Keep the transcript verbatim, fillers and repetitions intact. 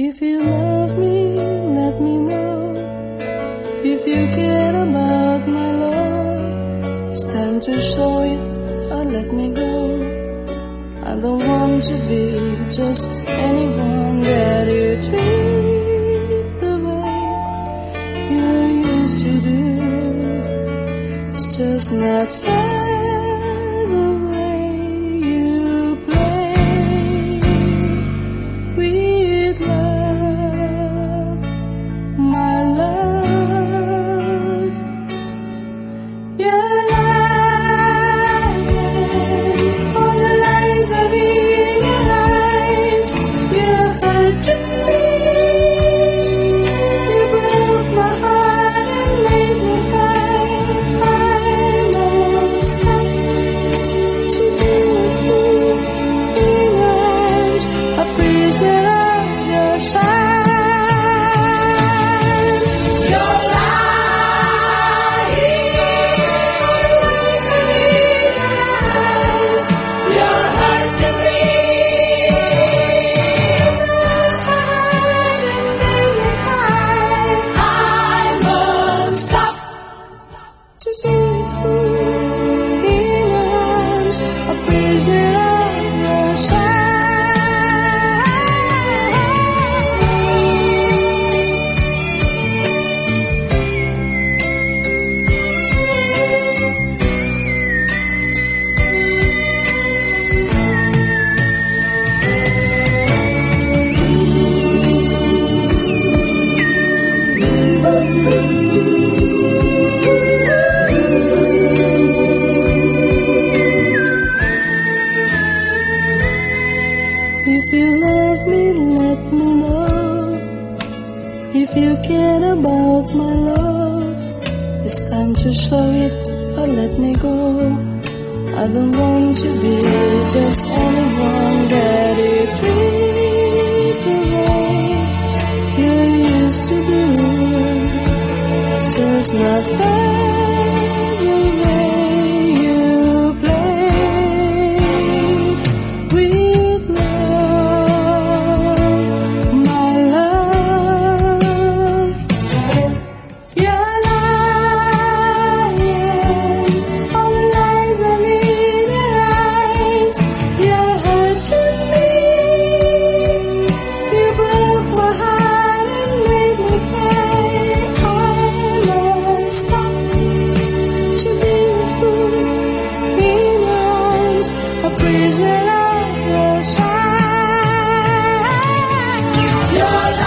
If you love me, let me know. If you care about my love, it's time to show it or let me go. I don't want to be just anyone that you treat the way you used to do. It's just not fair the way you play with love, my love. You're lying, all the lies are in your eyes. You're hurting me, you broke my heart and made me cry. I'm all stuck to be with you in your arms, a prisoner of your shine. You're lying, you're hurting me, and made me cry. I won't stop to be with you in your arms, a prisoner of your shine. If you love me, let me know. If you care about my love, it's time to show it or let me go. I don't want to be just anyone that you treat the way you used to do. It's just not fair the way you play with love, my love. You're lying, all the lies are in your eyes. You're hurting me, you broke my heart and made me cry. I'm all stuck to be with you in your arms, a prisoner of your shine. You're